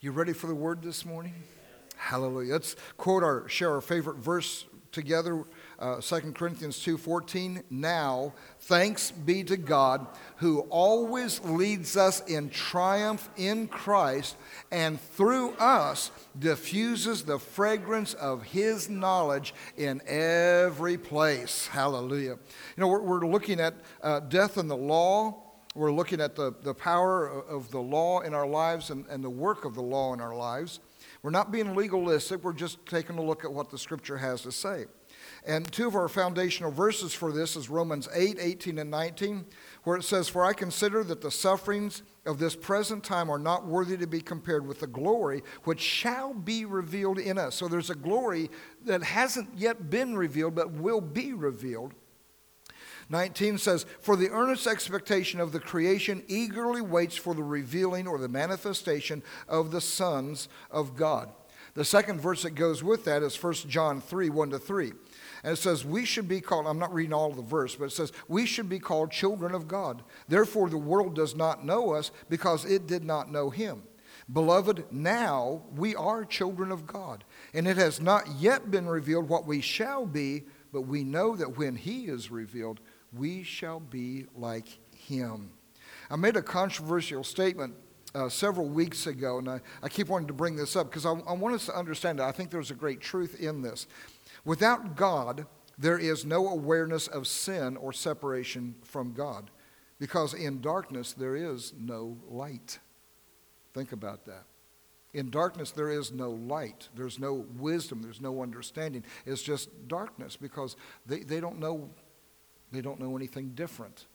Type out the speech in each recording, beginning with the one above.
You ready for the word this morning? Hallelujah. Let's share our favorite verse together. 2 Corinthians 2:14. Now, thanks be to God who always leads us in triumph in Christ and through us diffuses the fragrance of his knowledge in every place. Hallelujah. You know, we're looking at death and the law. We're looking at the power of the law in our lives and the work of the law in our lives. We're not being legalistic. We're just taking a look at what the Scripture has to say. And two of our foundational verses for this is Romans 8:18 and 19, where it says, "For I consider that the sufferings of this present time are not worthy to be compared with the glory which shall be revealed in us." So there's a glory that hasn't yet been revealed but will be revealed. 19 says, "For the earnest expectation of the creation eagerly waits for the revealing or the manifestation of the sons of God." The second verse that goes with that is 1 John 3:1-3. And it says, we should be called, I'm not reading all of the verse, but it says, we should be called children of God. Therefore the world does not know us because it did not know him. Beloved, now we are children of God. And it has not yet been revealed what we shall be, but we know that when he is revealed, we shall be like him. I made a controversial statement several weeks ago, and I keep wanting to bring this up because I want us to understand that I think there's a great truth in this. Without God, there is no awareness of sin or separation from God, because in darkness there is no light. Think about that. In darkness there is no light. There's no wisdom. There's no understanding. It's just darkness because they don't know anything different.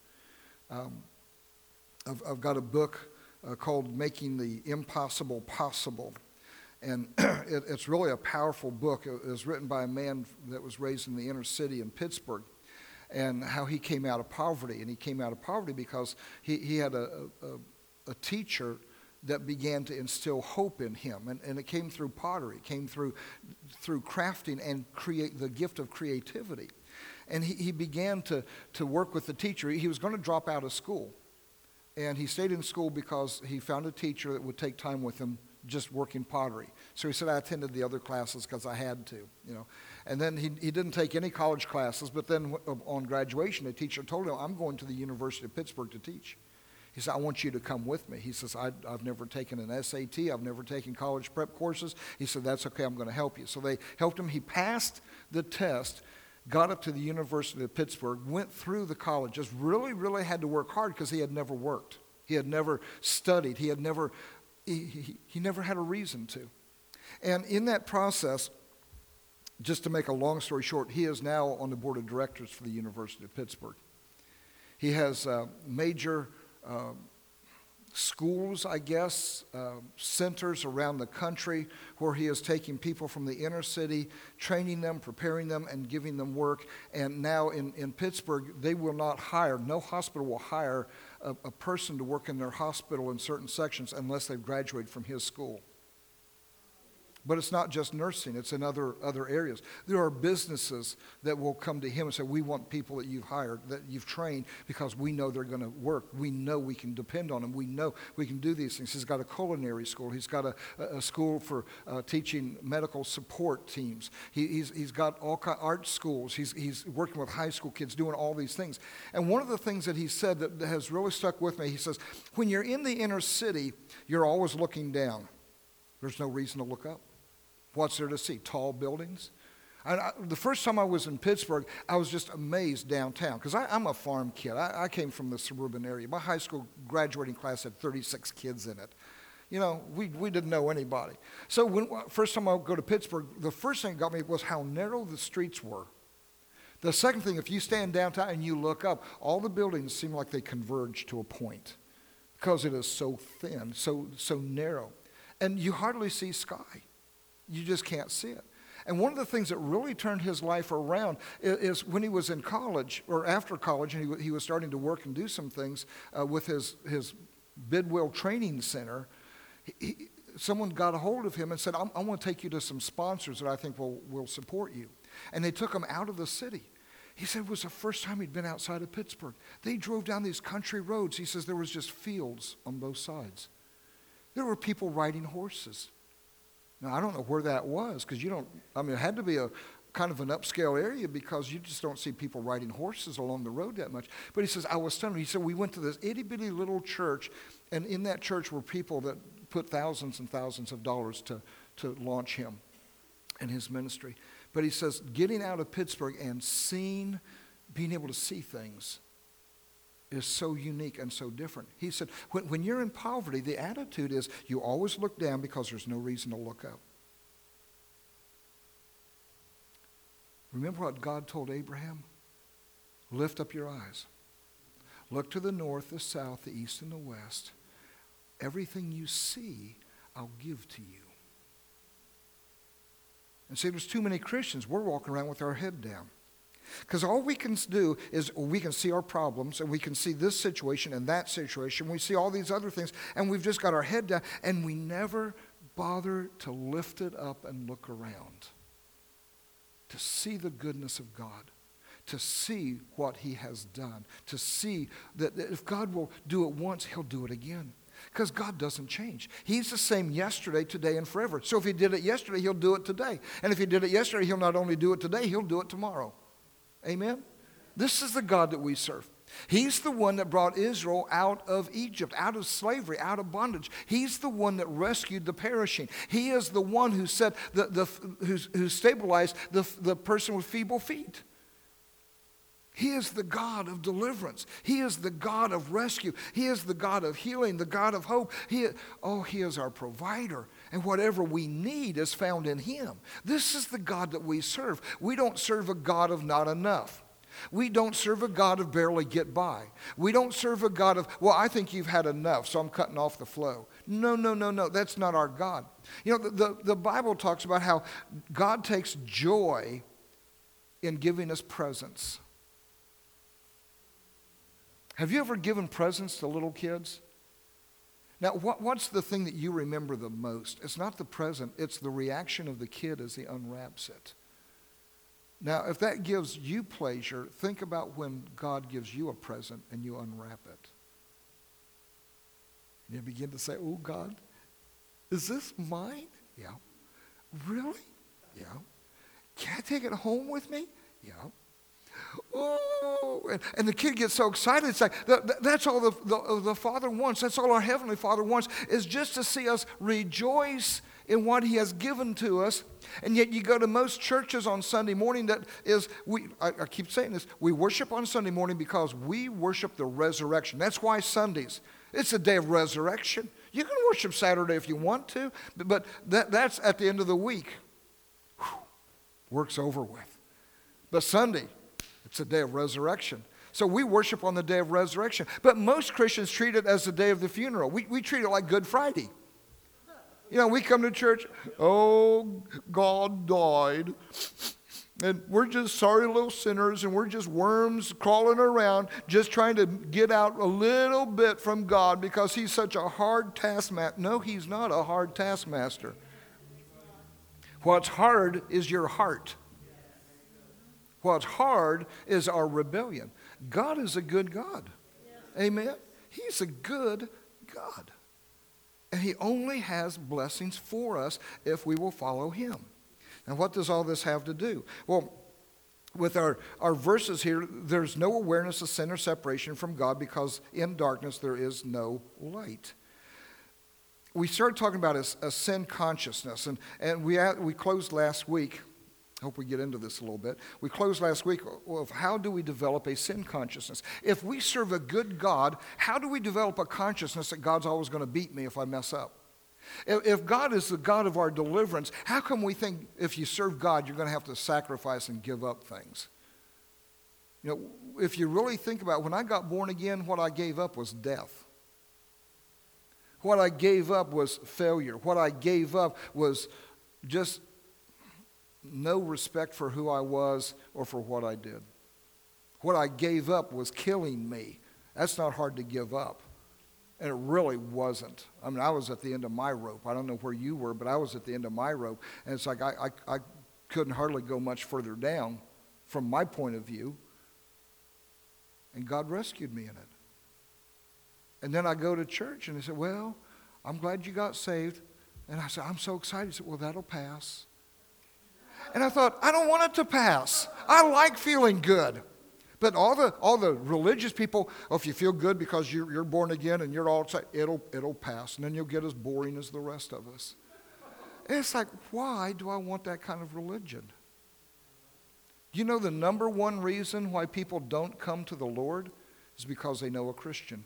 I've got a book called Making the Impossible Possible. And it's really a powerful book. It was written by a man that was raised in the inner city in Pittsburgh, and how he came out of poverty. And he came out of poverty because he had a teacher that began to instill hope in him. And it came through pottery. It came through crafting and create the gift of creativity. And he began to work with the teacher. He was going to drop out of school. And he stayed in school because he found a teacher that would take time with him just working pottery. So he said, I attended the other classes because I had to, you know. And then he didn't take any college classes, but then on graduation, the teacher told him, I'm going to the University of Pittsburgh to teach. He said, I want you to come with me. He says, I've never taken an SAT. I've never taken college prep courses. He said, that's okay, I'm going to help you. So they helped him. He passed the test, got up to the University of Pittsburgh, went through the college, just really, really had to work hard because he had never worked. He had never studied. He never had a reason to. And in that process, just to make a long story short, he is now on the board of directors for the University of Pittsburgh. He has major schools, I guess, centers around the country where he is taking people from the inner city, training them, preparing them, and giving them work. And now in Pittsburgh, they will not hire, no hospital will hire a person to work in their hospital in certain sections unless they've graduated from his school. But it's not just nursing, it's in other areas. There are businesses that will come to him and say, we want people that you've hired, that you've trained, because we know they're going to work. We know we can depend on them. We know we can do these things. He's got a culinary school. He's got a school for teaching medical support teams. He's got all kind of art schools. He's working with high school kids, doing all these things. And one of the things that he said that has really stuck with me, he says, when you're in the inner city, you're always looking down. There's no reason to look up. What's there to see? Tall buildings? The first time I was in Pittsburgh, I was just amazed downtown because I'm a farm kid. I came from the suburban area. My high school graduating class had 36 kids in it. You know, we didn't know anybody. So first time I would go to Pittsburgh, the first thing that got me was how narrow the streets were. The second thing, if you stand downtown and you look up, all the buildings seem like they converge to a point because it is so thin, so narrow. And you hardly see sky. You just can't see it. And one of the things that really turned his life around is when he was in college, or after college, and he was starting to work and do some things with his Bidwell Training Center. Someone got a hold of him and said, I want to take you to some sponsors that I think will support you. And they took him out of the city. He said it was the first time he'd been outside of Pittsburgh. They drove down these country roads. He says there was just fields on both sides. There were people riding horses. Now, I don't know where that was, because it had to be a kind of an upscale area, because you just don't see people riding horses along the road that much. But he says, I was stunned. He said, we went to this itty-bitty little church, and in that church were people that put thousands and thousands of dollars to launch him and his ministry. But he says, getting out of Pittsburgh and being able to see things is so unique and so different. He said, when you're in poverty, the attitude is you always look down because there's no reason to look up. Remember what God told Abraham? Lift up your eyes. Look to the north, the south, the east, and the west. Everything you see, I'll give to you. And see, there's too many Christians. We're walking around with our head down. Because all we can do is we can see our problems, and we can see this situation and that situation. We see all these other things, and we've just got our head down, and we never bother to lift it up and look around. To see the goodness of God, to see what he has done, to see that if God will do it once, he'll do it again. Because God doesn't change. He's the same yesterday, today, and forever. So if he did it yesterday, he'll do it today. And if he did it yesterday, he'll not only do it today, he'll do it tomorrow. Amen? This is the God that we serve. He's the one that brought Israel out of Egypt, out of slavery, out of bondage. He's the one that rescued the perishing. He is the one who said who stabilized the person with feeble feet. He is the God of deliverance. He is the God of rescue. He is the God of healing, the God of hope. He is our provider. And whatever we need is found in him. This is the God that we serve. We don't serve a God of not enough. We don't serve a God of barely get by. We don't serve a God of, well, I think you've had enough, so I'm cutting off the flow. No. That's not our God. You know, the Bible talks about how God takes joy in giving us presents. Have you ever given presents to little kids? Now, what's the thing that you remember the most? It's not the present. It's the reaction of the kid as he unwraps it. Now, if that gives you pleasure, think about when God gives you a present and you unwrap it. And you begin to say, oh, God, is this mine? Yeah. Really? Yeah. Can I take it home with me? Yeah. Oh, and the kid gets so excited. It's like, that's all the Father wants. That's all our Heavenly Father wants, is just to see us rejoice in what he has given to us. And yet you go to most churches on Sunday morning that is, I keep saying this, we worship on Sunday morning because we worship the resurrection. That's why Sundays, it's a day of resurrection. You can worship Saturday if you want to, but that's at the end of the week. Whew, work's over with. But Sunday, it's a day of resurrection. So we worship on the day of resurrection. But most Christians treat it as the day of the funeral. We treat it like Good Friday. You know, we come to church, oh, God died, and we're just sorry little sinners, and we're just worms crawling around, just trying to get out a little bit from God because he's such a hard taskmaster. No, he's not a hard taskmaster. What's hard is your heart. What's hard is our rebellion. God is a good God. Amen? He's a good God. And he only has blessings for us if we will follow him. Now, what does all this have to do? Well, with our verses here, there's no awareness of sin or separation from God because in darkness there is no light. We started talking about a sin consciousness, and we closed last week. I hope we get into this a little bit. We closed last week of how do we develop a sin consciousness? If we serve a good God, how do we develop a consciousness that God's always going to beat me if I mess up? If God is the God of our deliverance, how come we think if you serve God, you're going to have to sacrifice and give up things? You know, if you really think about it, when I got born again, what I gave up was death. What I gave up was failure. What I gave up was just no respect for who I was or for what I did. What I gave up was killing me. That's not hard to give up. And it really wasn't. I mean, I was at the end of my rope. I don't know where you were, but I was at the end of my rope. And it's like I couldn't hardly go much further down from my point of view. And God rescued me in it. And then I go to church and they say, well, I'm glad you got saved. And I said, I'm so excited. He said, well, that'll pass. And I thought, I don't want it to pass. I like feeling good. But all the religious people, oh, if you feel good because you're born again and you're all excited, it'll pass. And then you'll get as boring as the rest of us. And it's like, why do I want that kind of religion? You know the number one reason why people don't come to the Lord is because they know a Christian.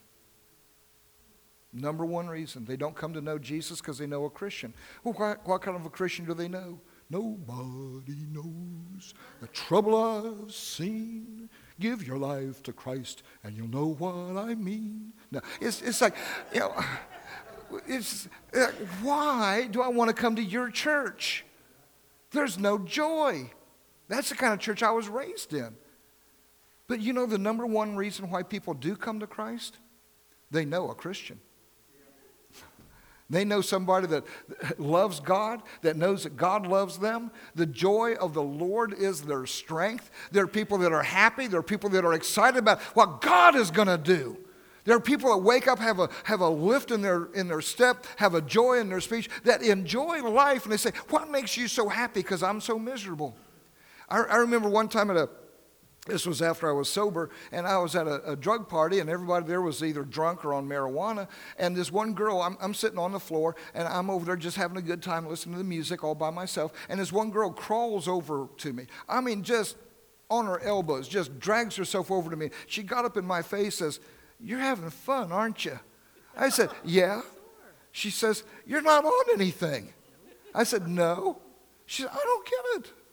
Number one reason. They don't come to know Jesus because they know a Christian. Well, what kind of a Christian do they know? Nobody knows the trouble I've seen. Give your life to Christ and you'll know what I mean. No, it's like, you know, it's why do I want to come to your church? There's no joy. That's the kind of church I was raised in. But you know the number one reason why people do come to Christ? They know a Christian. They know somebody that loves God, that knows that God loves them. The joy of the Lord is their strength. There are people that are happy. There are people that are excited about what God is going to do. There are people that wake up, have a lift in their step, have a joy in their speech, that enjoy life. And they say, what makes you so happy? Because I'm so miserable. I remember one time this was after I was sober, and I was at a drug party, and everybody there was either drunk or on marijuana. And this one girl, I'm sitting on the floor, and I'm over there just having a good time listening to the music all by myself. And this one girl crawls over to me. I mean, just on her elbows, just drags herself over to me. She got up in my face, says, "You're having fun, aren't you?" I said, "Yeah." She says, "You're not on anything." I said, "No." She said, "I don't get it."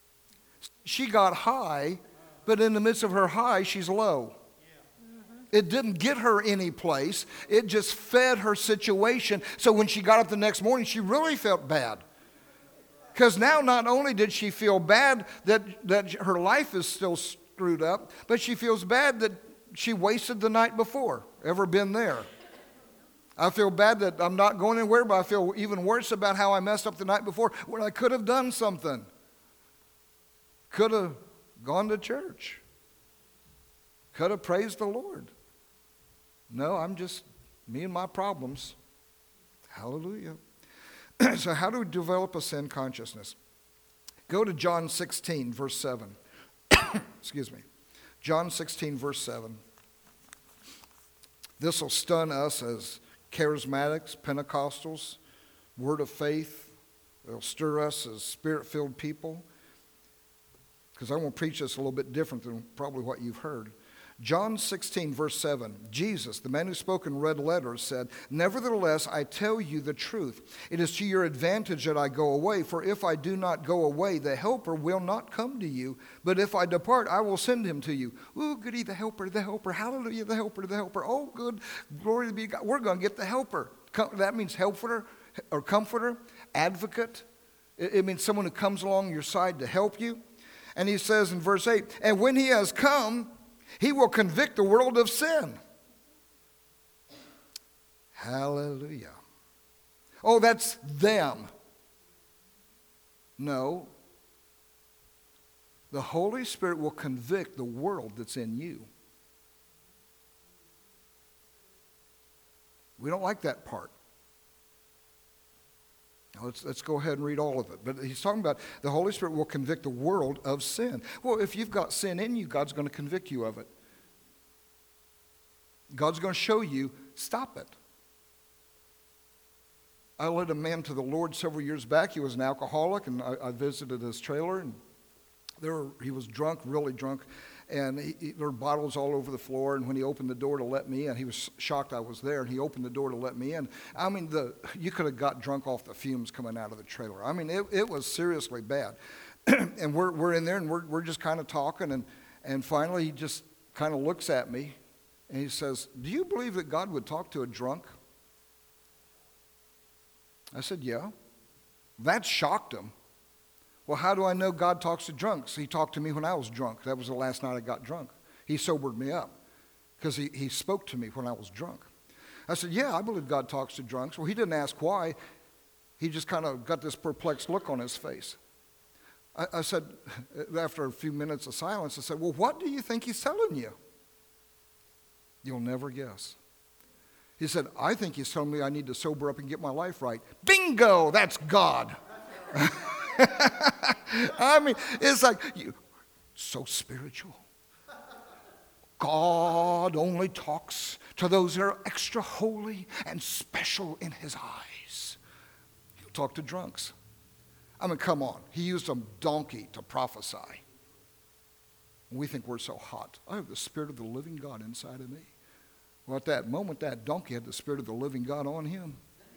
She got high, but in the midst of her high, she's low. It didn't get her any place. It just fed her situation. So when she got up the next morning, she really felt bad. Because now not only did she feel bad that her life is still screwed up, but she feels bad that she wasted the night before. Ever been there? I feel bad that I'm not going anywhere, but I feel even worse about how I messed up the night before when I could have done something. Could have gone to church. Could have praised the Lord. No, I'm just me and my problems. Hallelujah. So how do we develop a sin consciousness? Go to John 16, verse 7. Excuse me. John 16, verse 7. This will stun us as charismatics, Pentecostals, word of faith. It'll stir us as spirit-filled people. Because I want to preach this a little bit different than probably what you've heard. John 16, verse 7, Jesus, the man who spoke in red letters, said, "Nevertheless, I tell you the truth. It is to your advantage that I go away, for if I do not go away, the Helper will not come to you. But if I depart, I will send him to you." Ooh, goody, the Helper, hallelujah, the Helper. Oh, good, glory be to God. We're going to get the Helper. That means helper or comforter, advocate. It means someone who comes along your side to help you. And he says in verse 8, "And when he has come, he will convict the world of sin." Hallelujah. Oh, that's them. No. The Holy Spirit will convict the world that's in you. We don't like that part. Let's go ahead and read all of it. But he's talking about the Holy Spirit will convict the world of sin. Well, if you've got sin in you, God's going to convict you of it. God's going to show you, stop it. I led a man to the Lord several years back. He was an alcoholic, and I visited his trailer, and he was drunk, really drunk, and there were bottles all over the floor. And when he opened the door to let me in, he was shocked I was there, and he opened the door to let me in. I mean, you could have got drunk off the fumes coming out of the trailer. I mean, it was seriously bad. And we're in there, and we're just kind of talking, and finally he just kind of looks at me, and he says, "Do you believe that God would talk to a drunk?" I said, "Yeah." That shocked him. Well, how do I know God talks to drunks? He talked to me when I was drunk. That was the last night I got drunk. He sobered me up because he spoke to me when I was drunk. I said, "Yeah, I believe God talks to drunks." Well, he didn't ask why. He just kind of got this perplexed look on his face. I said, after a few minutes of silence, I said, "Well, what do you think he's telling you?" You'll never guess. He said, I think he's telling me I need to sober up and get my life right. Bingo, that's God. I mean, it's like, so spiritual. God only talks to those that are extra holy and special in his eyes. He'll talk to drunks. I mean, come on. He used a donkey to prophesy. We think we're so hot. I have the Spirit of the living God inside of me. Well, at that moment, that donkey had the Spirit of the living God on him.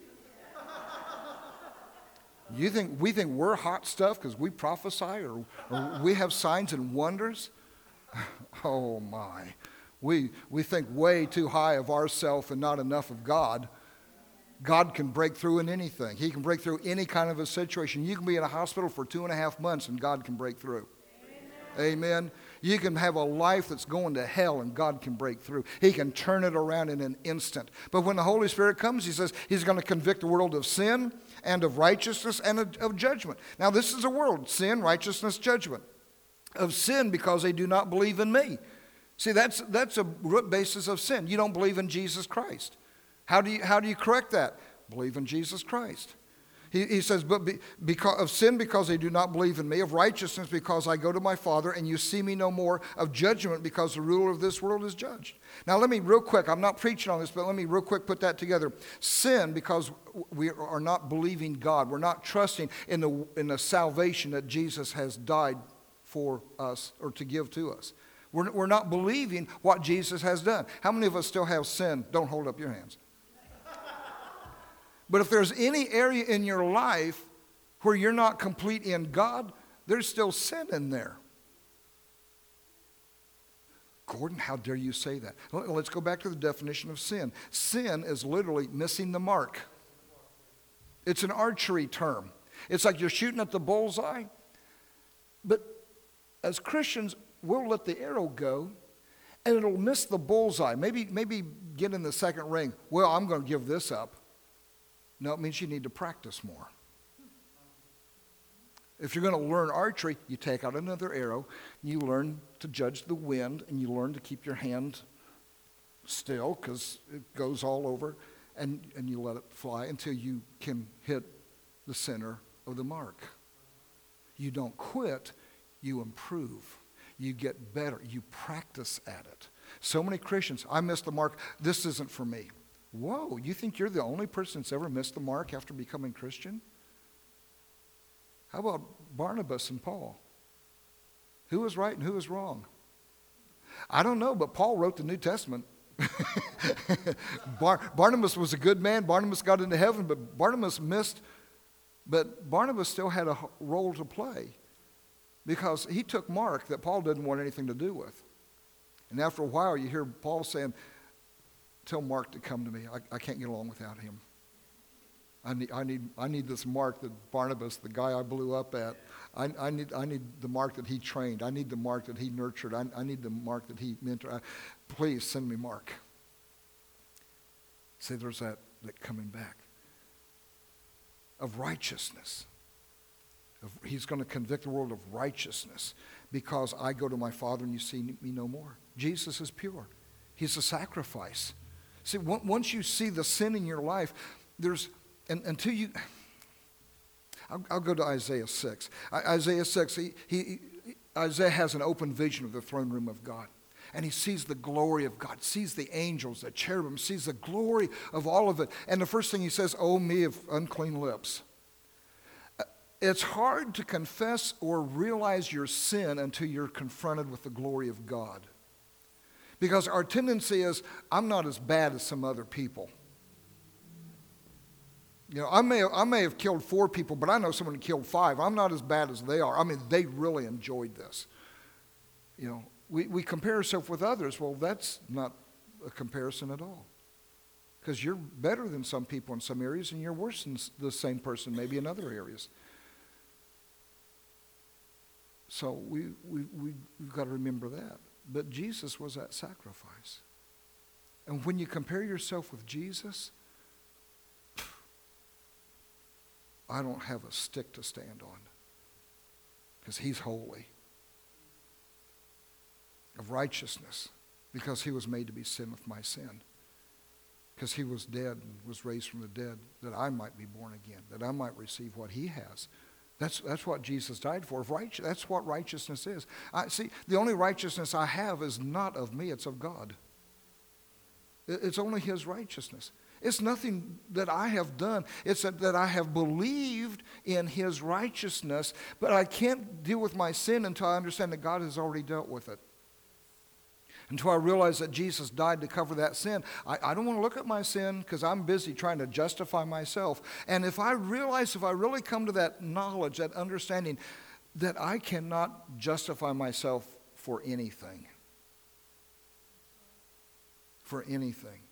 We think we're hot stuff because we prophesy or we have signs and wonders? Oh, my. We think way too high of ourselves and not enough of God. God can break through in anything. He can break through any kind of a situation. You can be in a hospital for 2.5 months and God can break through. Amen. You can have a life that's going to hell and God can break through. He can turn it around in an instant. But when the Holy Spirit comes, he says he's going to convict the world of sin and of righteousness and of judgment. Now this is a world, sin, righteousness, judgment. Of sin because they do not believe in me. See, that's a root basis of sin. You don't believe in Jesus Christ. How do you correct that? Believe in Jesus Christ. He says, but because of sin, because they do not believe in me, of righteousness, because I go to my Father, and you see me no more, of judgment, because the ruler of this world is judged. Now let me real quick, I'm not preaching on this, but let me real quick put that together. Sin, because we are not believing God. We're not trusting in the salvation that Jesus has died for us or to give to us. We're not believing what Jesus has done. How many of us still have sin? Don't hold up your hands. But if there's any area in your life where you're not complete in God, there's still sin in there. Gordon, how dare you say that? Let's go back to the definition of sin. Sin is literally missing the mark. It's an archery term. It's like you're shooting at the bullseye. But as Christians, we'll let the arrow go and it'll miss the bullseye. Maybe get in the second ring. Well, I'm going to give this up. No, it means you need to practice more. If you're going to learn archery, you take out another arrow, you learn to judge the wind, and you learn to keep your hand still because it goes all over, and you let it fly until you can hit the center of the mark. You don't quit, you improve. You get better. You practice at it. So many Christians, I missed the mark. This isn't for me. Whoa, you think you're the only person that's ever missed the mark after becoming Christian? How about Barnabas and Paul? Who was right and who was wrong? I don't know, but Paul wrote the New Testament. Barnabas was a good man. Barnabas got into heaven, but Barnabas missed. But Barnabas still had a role to play because he took Mark that Paul didn't want anything to do with. And after a while, you hear Paul saying, tell Mark to come to me. I can't get along without him. I need this Mark that Barnabas, the guy I blew up at, I need the Mark that he trained. I need the Mark that he nurtured. I need the Mark that he mentored. Please send me Mark. See, there's that coming back. Of righteousness. He's going to convict the world of righteousness because I go to my Father and you see me no more. Jesus is pure. He's a sacrifice. See, once you see the sin in your life, until you, I'll go to Isaiah 6. Isaiah 6, Isaiah has an open vision of the throne room of God. And he sees the glory of God, sees the angels, the cherubim, sees the glory of all of it. And the first thing he says, oh, me of unclean lips. It's hard to confess or realize your sin until you're confronted with the glory of God. Because our tendency is, I'm not as bad as some other people. You know, I may have killed 4 people, but I know someone who killed 5. I'm not as bad as they are. I mean, they really enjoyed this. You know, we compare ourselves with others. Well, that's not a comparison at all. Because you're better than some people in some areas, and you're worse than the same person maybe in other areas. So we've got to remember that. But Jesus was that sacrifice. And when you compare yourself with Jesus, I don't have a stick to stand on because he's holy. Of righteousness because he was made to be sin with my sin. because he was dead and was raised from the dead, that I might be born again, that I might receive what he has. That's what Jesus died for. That's what righteousness is. See, the only righteousness I have is not of me, it's of God. It's only his righteousness. It's nothing that I have done. It's that I have believed in his righteousness, but I can't deal with my sin until I understand that God has already dealt with it. Until I realize that Jesus died to cover that sin. I don't want to look at my sin because I'm busy trying to justify myself. And if I really come to that knowledge, that understanding, that I cannot justify myself for anything. For anything.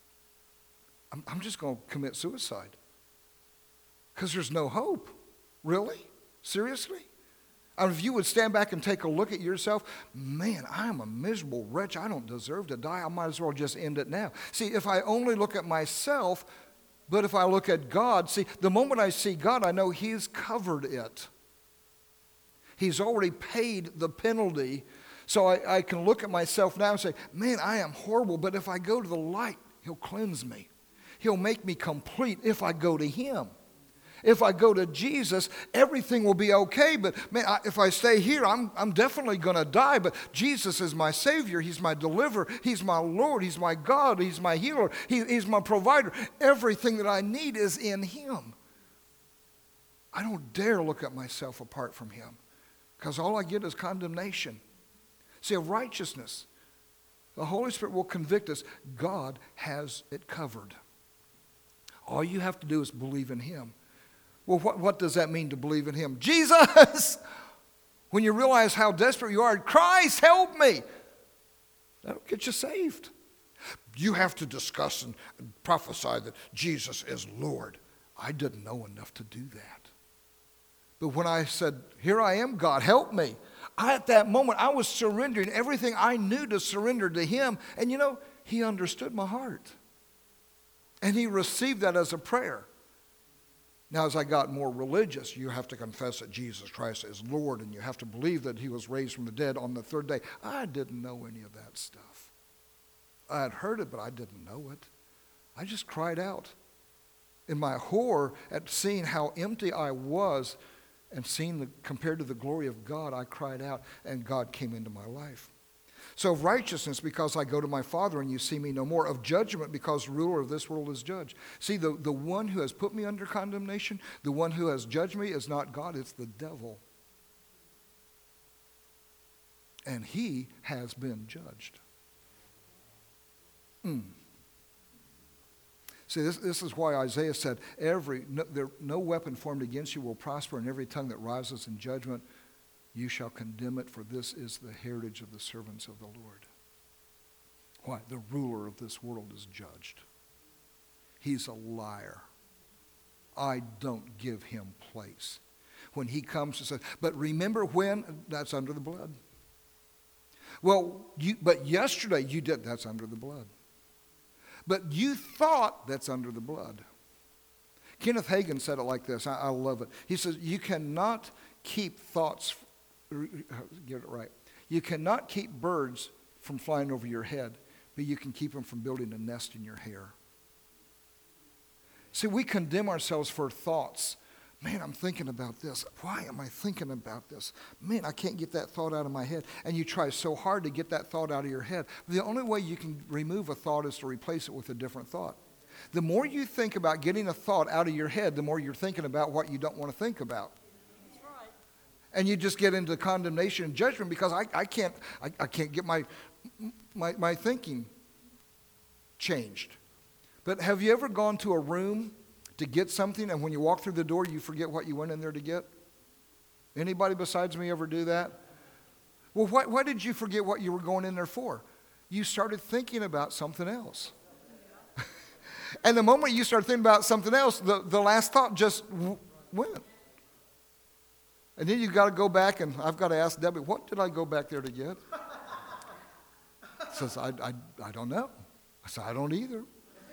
I'm just going to commit suicide. Because there's no hope. Really? Seriously? If you would stand back and take a look at yourself, man, I am a miserable wretch. I don't deserve to die. I might as well just end it now. See, if I only look at myself, but if I look at God, see, the moment I see God, I know he's covered it. He's already paid the penalty. So I can look at myself now and say, man, I am horrible. But if I go to the light, he'll cleanse me. He'll make me complete if I go to him. If I go to Jesus, everything will be okay. But man, if I stay here, I'm definitely going to die. But Jesus is my Savior. He's my deliverer. He's my Lord. He's my God. He's my healer. He's my provider. Everything that I need is in him. I don't dare look at myself apart from him, because all I get is condemnation. See, of righteousness, the Holy Spirit will convict us. God has it covered. All you have to do is believe in him. Well, what does that mean to believe in him? Jesus! When you realize how desperate you are, Christ, help me! That'll get you saved. You have to discuss and prophesy that Jesus is Lord. I didn't know enough to do that. But when I said, here I am, God, help me, at that moment, I was surrendering everything I knew to surrender to him. And you know, he understood my heart. And he received that as a prayer. Now, as I got more religious, you have to confess that Jesus Christ is Lord, and you have to believe that he was raised from the dead on the third day. I didn't know any of that stuff. I had heard it, but I didn't know it. I just cried out. In my horror at seeing how empty I was and seeing compared to the glory of God, I cried out, and God came into my life. So of righteousness, because I go to my Father and you see me no more. Of judgment, because the ruler of this world is judged. See, the one who has put me under condemnation, the one who has judged me is not God, it's the devil. And he has been judged. See, this is why Isaiah said, no weapon formed against you will prosper, and every tongue that rises in judgment, you shall condemn it, for this is the heritage of the servants of the Lord. Why? The ruler of this world is judged. He's a liar. I don't give him place. When he comes and says, but remember when, that's under the blood. Well, but yesterday you did, that's under the blood. But you thought, that's under the blood. Kenneth Hagin said it like this. I love it. He says, you cannot keep thoughts, get it right. You cannot keep birds from flying over your head, but you can keep them from building a nest in your hair. See, we condemn ourselves for thoughts. Man, I'm thinking about this. Why am I thinking about this? Man, I can't get that thought out of my head. And you try so hard to get that thought out of your head. The only way you can remove a thought is to replace it with a different thought. The more you think about getting a thought out of your head, the more you're thinking about what you don't want to think about. That's right. And you just get into condemnation and judgment because I can't get my thinking changed. But have you ever gone to a room to get something, and when you walk through the door, you forget what you went in there to get? Anybody besides me ever do that? Well, why did you forget what you were going in there for? You started thinking about something else. And the moment you start thinking about something else, the last thought just went. And then you've got to go back, and I've got to ask Debbie, what did I go back there to get? Says, I don't know. I said, I don't either.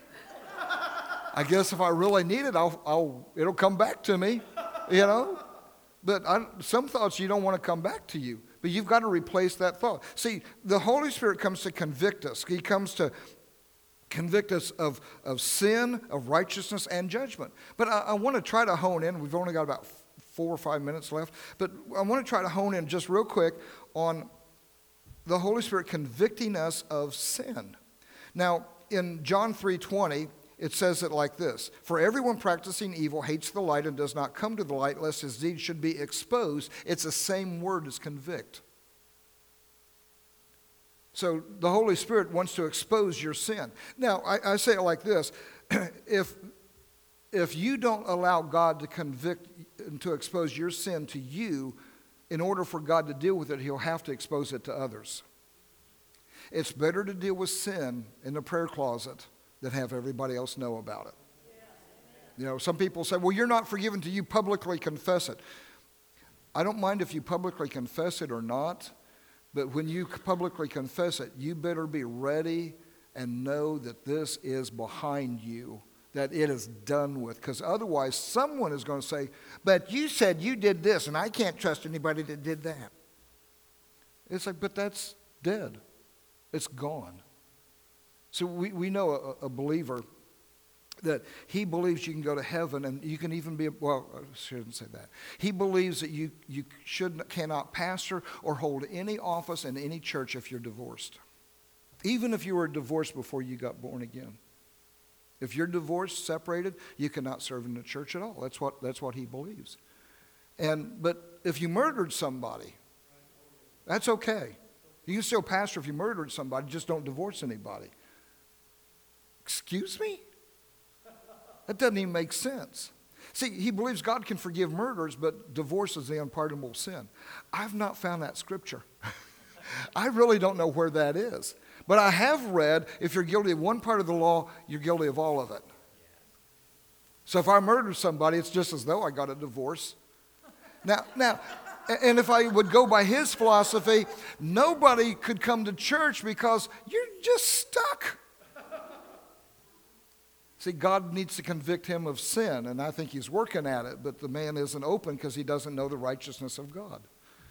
I guess if I really need it, it'll come back to me, you know. But some thoughts you don't want to come back to you. But you've got to replace that thought. See, the Holy Spirit comes to convict us. He comes to Convict us of sin, of righteousness, and judgment. But I want to try to hone in. We've only got about 4 or 5 minutes left. But I want to try to hone in just real quick on the Holy Spirit convicting us of sin. Now, in John 3:20, it says it like this: "For everyone practicing evil hates the light and does not come to the light, lest his deeds should be exposed." It's the same word as convict. So the Holy Spirit wants to expose your sin. Now, I say it like this: if you don't allow God to convict and to expose your sin to you, in order for God to deal with it, he'll have to expose it to others. It's better to deal with sin in the prayer closet than have everybody else know about it. You know, some people say, well, you're not forgiven till you publicly confess it. I don't mind if you publicly confess it or not, but when you publicly confess it, you better be ready and know that this is behind you, that it is done with. Because otherwise, someone is going to say, but you said you did this, and I can't trust anybody that did that. It's like, but that's dead. It's gone. So we know a believer that he believes you can go to heaven, and you can even be, well, I shouldn't say that. He believes that you cannot pastor or hold any office in any church if you're divorced. Even if you were divorced before you got born again. If you're divorced, separated, you cannot serve in the church at all. That's what he believes. But if you murdered somebody, that's okay. You can still pastor if you murdered somebody, just don't divorce anybody. Excuse me? That doesn't even make sense. See, he believes God can forgive murders, but divorce is the unpardonable sin. I've not found that scripture. I really don't know where that is. But I have read, if you're guilty of one part of the law, you're guilty of all of it. So if I murder somebody, it's just as though I got a divorce. Now, and if I would go by his philosophy, nobody could come to church because you're just stuck. See, God needs to convict him of sin, and I think he's working at it, but the man isn't open because he doesn't know the righteousness of God.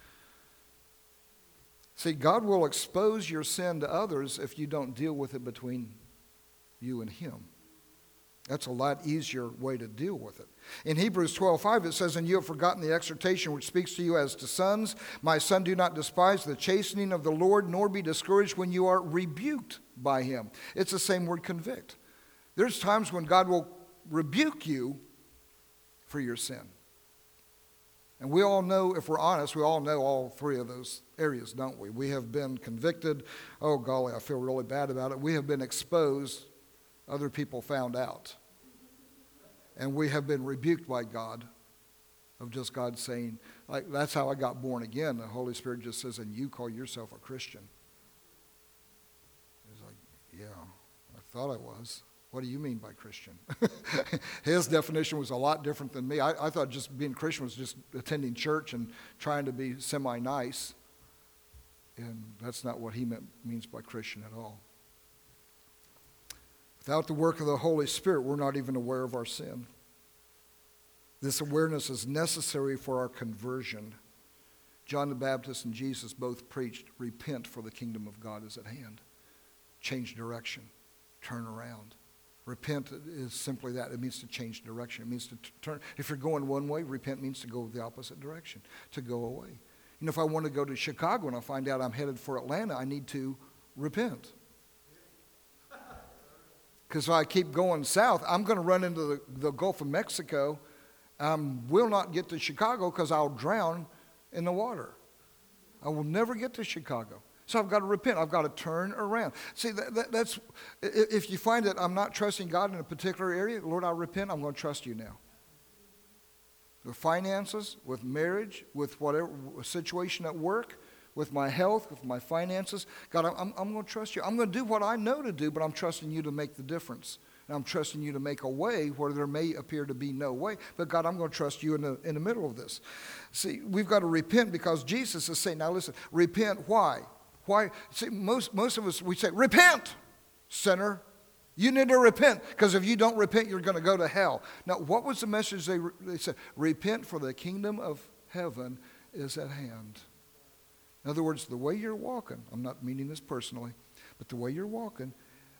See, God will expose your sin to others if you don't deal with it between you and him. That's a lot easier way to deal with it. In Hebrews 12:5 it says, "And you have forgotten the exhortation which speaks to you as to sons. My son, do not despise the chastening of the Lord, nor be discouraged when you are rebuked by him." It's the same word, convict. There's times when God will rebuke you for your sin. And we all know, if we're honest, we all know all three of those areas, don't we? We have been convicted. Oh, golly, I feel really bad about it. We have been exposed. Other people found out. And we have been rebuked by God, of just God saying, like, that's how I got born again. The Holy Spirit just says, and you call yourself a Christian. He's like, yeah, I thought I was. What do you mean by Christian? His definition was a lot different than me. I thought just being Christian was just attending church and trying to be semi-nice. And that's not what he means by Christian at all. Without the work of the Holy Spirit, we're not even aware of our sin. This awareness is necessary for our conversion. John the Baptist and Jesus both preached, repent, for the kingdom of God is at hand. Change direction. Turn around. Repent is simply that. It means to change direction. It means to turn. If you're going one way, repent means to go the opposite direction, to go away. You know, if I want to go to Chicago and I find out I'm headed for Atlanta, I need to repent. Because if I keep going south, I'm going to run into the Gulf of Mexico. Will not get to Chicago because I'll drown in the water. I will never get to Chicago. So I've got to repent. I've got to turn around. See, that's, if you find that I'm not trusting God in a particular area, Lord, I repent. I'm going to trust you now. With finances, with marriage, with whatever situation at work, with my health, with my finances. God, I'm going to trust you. I'm going to do what I know to do, but I'm trusting you to make the difference. And I'm trusting you to make a way where there may appear to be no way. But God, I'm going to trust you in the middle of this. See, we've got to repent because Jesus is saying, now listen, repent, why? Why? See, most of us, we say, repent, sinner. You need to repent, because if you don't repent, you're going to go to hell. Now, what was the message they said? Repent, for the kingdom of heaven is at hand. In other words, the way you're walking, I'm not meaning this personally, but the way you're walking,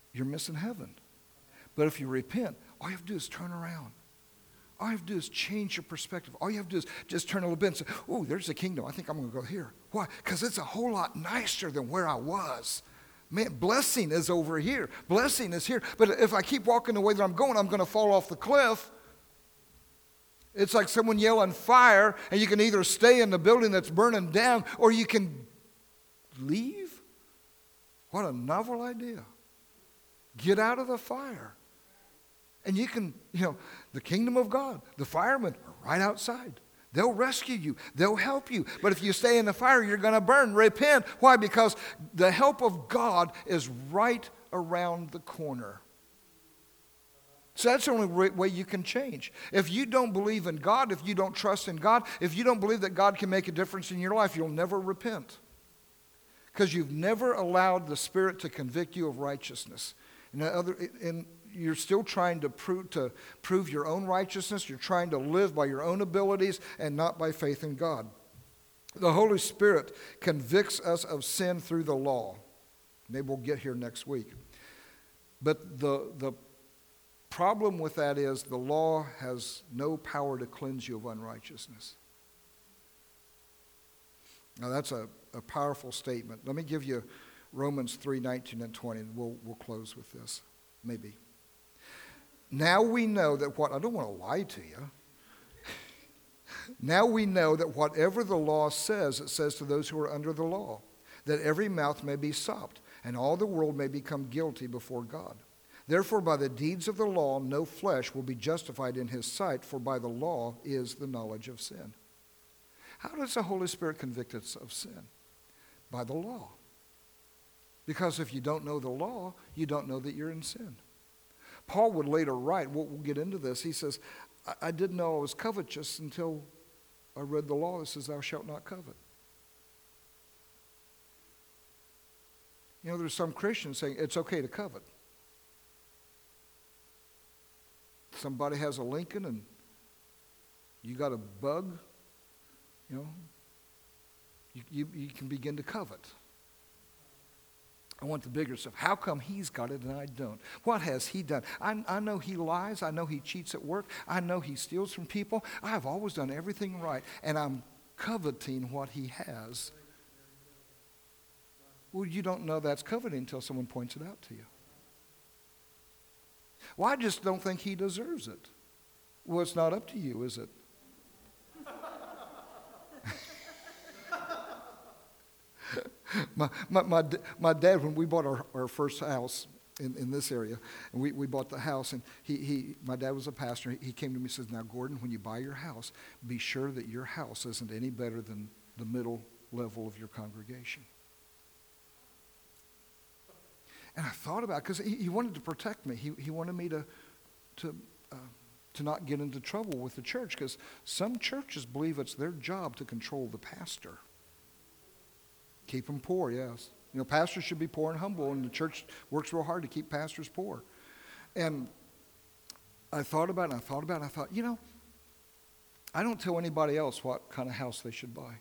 you're missing heaven. But if you repent, all you have to do is turn around. All you have to do is change your perspective. All you have to do is just turn a little bit and say, oh, there's the kingdom. I think I'm going to go here. Why? Because it's a whole lot nicer than where I was. Man, blessing is over here. Blessing is here. But if I keep walking the way that I'm going to fall off the cliff. It's like someone yelling fire, and you can either stay in the building that's burning down, or you can leave. What a novel idea. Get out of the fire. And you can, the kingdom of God, the firemen are right outside. They'll rescue you. They'll help you. But if you stay in the fire, you're going to burn. Repent. Why? Because the help of God is right around the corner. So that's the only way you can change. If you don't believe in God, if you don't trust in God, if you don't believe that God can make a difference in your life, you'll never repent. Because you've never allowed the Spirit to convict you of righteousness. And you're still trying to prove your own righteousness. You're trying to live by your own abilities and not by faith in God. The Holy Spirit convicts us of sin through the law. Maybe we'll get here next week. But the problem with that is the law has no power to cleanse you of unrighteousness. Now that's a powerful statement. Let me give you Romans 3:19 and 20, and we'll close with this, maybe. Now we know that I don't want to lie to you. Now we know that whatever the law says, it says to those who are under the law, that every mouth may be stopped, and all the world may become guilty before God. Therefore, by the deeds of the law, no flesh will be justified in his sight, for by the law is the knowledge of sin. How does the Holy Spirit convict us of sin? By the law. Because if you don't know the law, you don't know that you're in sin. Paul would later write, we'll get into this, he says, I didn't know I was covetous until I read the law that says thou shalt not covet. There's some Christians saying it's okay to covet. Somebody has a Lincoln and you got a bug, you can begin to covet. I want the bigger stuff. How come he's got it and I don't? What has he done? I know he lies. I know he cheats at work. I know he steals from people. I've always done everything right, and I'm coveting what he has. Well, you don't know that's coveting until someone points it out to you. Well, I just don't think he deserves it. Well, it's not up to you, is it? My dad, when we bought our first house in this area, and we bought the house, and my dad was a pastor. He came to me and says, now, Gordon, when you buy your house, be sure that your house isn't any better than the middle level of your congregation. And I thought about it, because he wanted to protect me. He wanted me to not get into trouble with the church, because some churches believe it's their job to control the pastor. Keep them poor, yes. Pastors should be poor and humble, and the church works real hard to keep pastors poor. And I thought about it, and I thought, I don't tell anybody else what kind of house they should buy.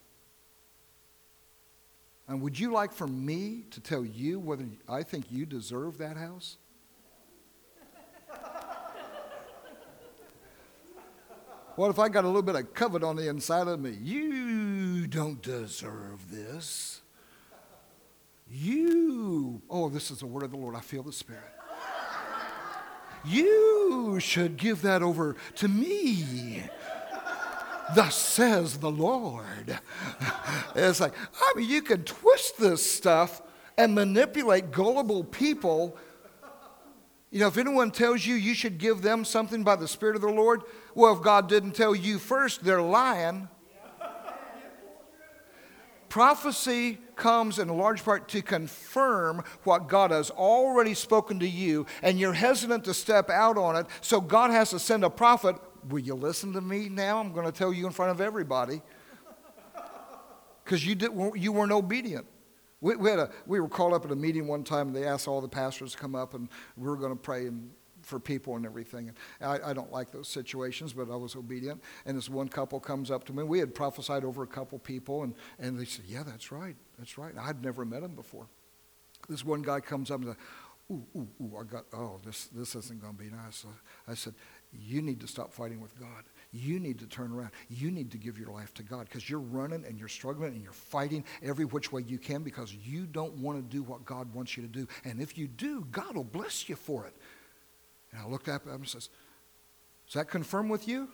And would you like for me to tell you whether I think you deserve that house? What if I got a little bit of covet on the inside of me? You don't deserve this. This is the word of the Lord. I feel the Spirit. You should give that over to me. Thus says the Lord. It's like, you can twist this stuff and manipulate gullible people. If anyone tells you you should give them something by the Spirit of the Lord, well, if God didn't tell you first, they're lying. Prophecy comes in large part to confirm what God has already spoken to you, and you're hesitant to step out on it, so God has to send a prophet. Will you listen to me now? I'm going to tell you in front of everybody. Because you weren't obedient. We were called up at a meeting one time, and they asked all the pastors to come up, and we were going to pray for people and everything. And I don't like those situations, but I was obedient. And this one couple comes up to me. We had prophesied over a couple people, and they said, yeah, that's right. That's right. I'd never met him before. This one guy comes up and says, this isn't going to be nice. So I said, you need to stop fighting with God. You need to turn around. You need to give your life to God because you're running and you're struggling and you're fighting every which way you can because you don't want to do what God wants you to do. And if you do, God will bless you for it. And I looked up at him and says, does that confirm with you?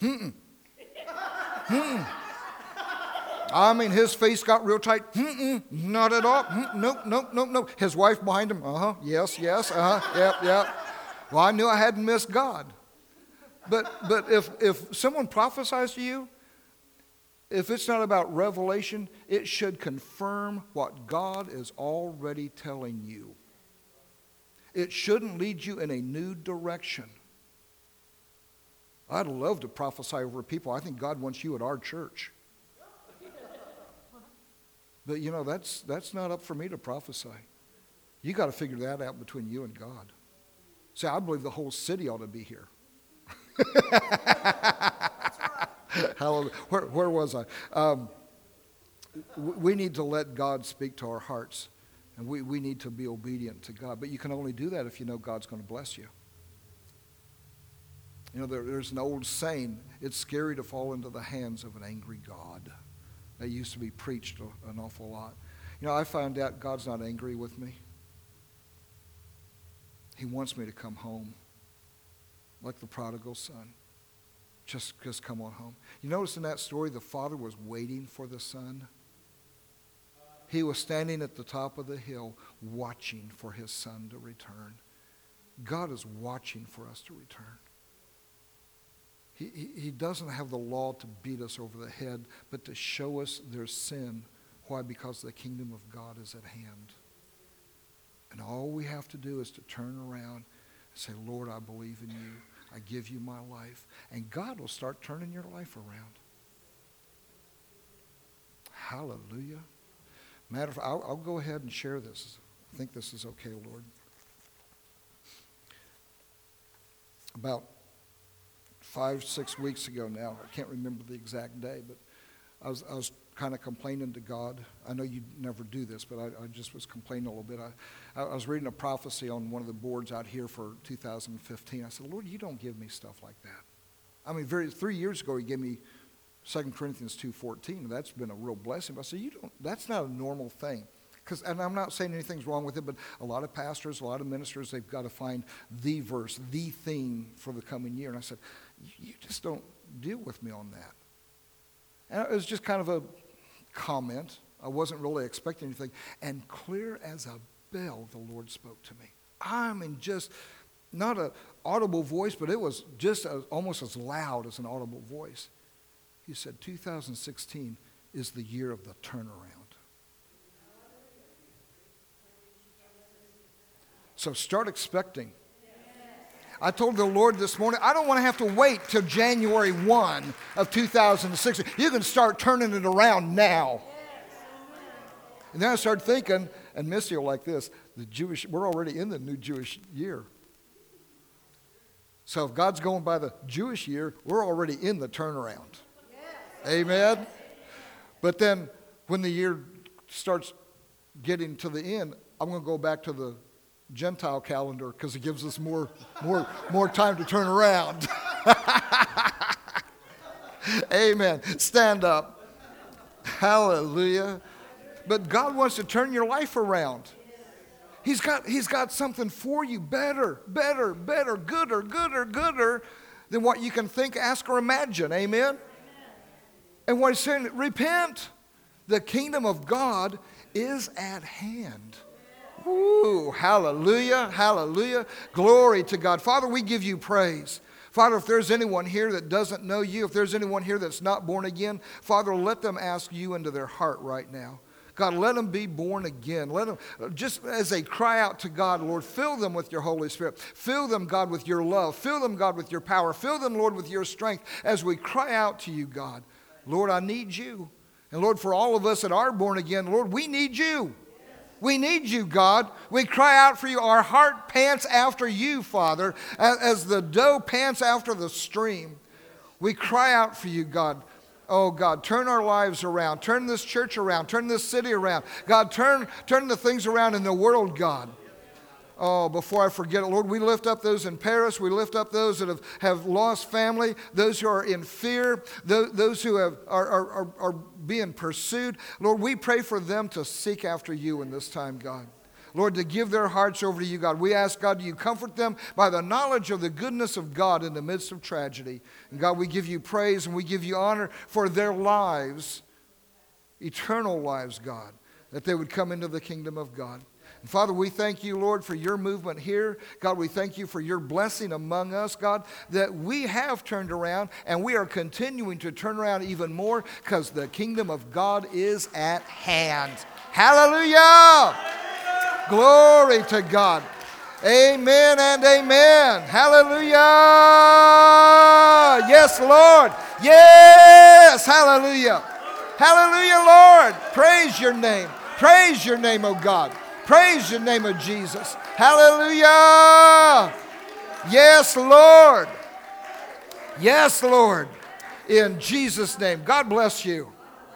I mean, his face got real tight. Not at all. Nope. His wife behind him. Yes. Yep. Well, I knew I hadn't missed God. But if someone prophesies to you, if it's not about revelation, it should confirm what God is already telling you. It shouldn't lead you in a new direction. I'd love to prophesy over people. I think God wants you at our church. But that's not up for me to prophesy. You got to figure that out between you and God. See, I believe the whole city ought to be here. Hallelujah. Where was I? We need to let God speak to our hearts. And we need to be obedient to God. But you can only do that if you know God's going to bless you. There's an old saying, it's scary to fall into the hands of an angry God. That used to be preached an awful lot. I found out God's not angry with me. He wants me to come home. Like the prodigal son. Just come on home. You notice in that story, the father was waiting for the son. He was standing at the top of the hill watching for his son to return. God is watching for us to return. He doesn't have the law to beat us over the head, but to show us their sin. Why? Because the kingdom of God is at hand. And all we have to do is to turn around and say, Lord, I believe in you. I give you my life. And God will start turning your life around. Hallelujah. Matter of fact, I'll go ahead and share this. I think this is okay, Lord. About 5-6 weeks ago now, I can't remember the exact day, but I was kind of complaining to God. I know you never do this, but I just was complaining a little bit. I was reading a prophecy on one of the boards out here for 2015. I said, Lord, you don't give me stuff like that. I mean, 3 years ago, he gave me 2 Corinthians 2:14. That's been a real blessing. But I said, that's not a normal thing. And I'm not saying anything's wrong with it, but a lot of pastors, a lot of ministers, they've got to find the verse, the theme for the coming year. And I said, you just don't deal with me on that. And it was just kind of a comment. I wasn't really expecting anything. And clear as a bell, the Lord spoke to me. I mean, just not an audible voice, but it was just almost as loud as an audible voice. He said, 2016 is the year of the turnaround. So start expecting. I told the Lord this morning, I don't want to have to wait till January 1 of 2016. You can start turning it around now. And then I started thinking, and Missy will like this, we're already in the new Jewish year. So if God's going by the Jewish year, we're already in the turnaround. Amen? But then when the year starts getting to the end, I'm going to go back to the Gentile calendar because it gives us more time to turn around. Amen. Stand up. Hallelujah. But God wants to turn your life around. He's got something for you better, gooder than what you can think, ask, or imagine. Amen? And what he's saying, repent. The kingdom of God is at hand. Ooh, hallelujah, hallelujah. Glory to God. Father, we give you praise. Father, if there's anyone here that doesn't know you, if there's anyone here that's not born again, Father, let them ask you into their heart right now. God, let them be born again. Let them, just as they cry out to God, Lord, fill them with your Holy Spirit. Fill them, God, with your love. Fill them, God, with your power. Fill them, Lord, with your strength as we cry out to you, God. Lord, I need you. And Lord, for all of us that are born again, Lord, we need you. We need you, God. We cry out for you. Our heart pants after you, Father, as the doe pants after the stream. We cry out for you, God. Oh, God, turn our lives around. Turn this church around. Turn this city around. God, turn the things around in the world, God. Oh, before I forget it, Lord, we lift up those in Paris. We lift up those that have lost family, those who are in fear, those who are being pursued. Lord, we pray for them to seek after you in this time, God. Lord, to give their hearts over to you, God. We ask, God, you comfort them by the knowledge of the goodness of God in the midst of tragedy. And God, we give you praise and we give you honor for their lives, eternal lives, God, that they would come into the kingdom of God. And Father, we thank you, Lord, for your movement here. God, we thank you for your blessing among us, God, that we have turned around and we are continuing to turn around even more because the kingdom of God is at hand. Hallelujah! Glory to God. Amen and amen. Hallelujah! Yes, Lord. Yes, hallelujah. Hallelujah, Lord. Praise your name. Praise your name, oh God. Praise the name of Jesus. Hallelujah. Yes, Lord. Yes, Lord. In Jesus' name. God bless you.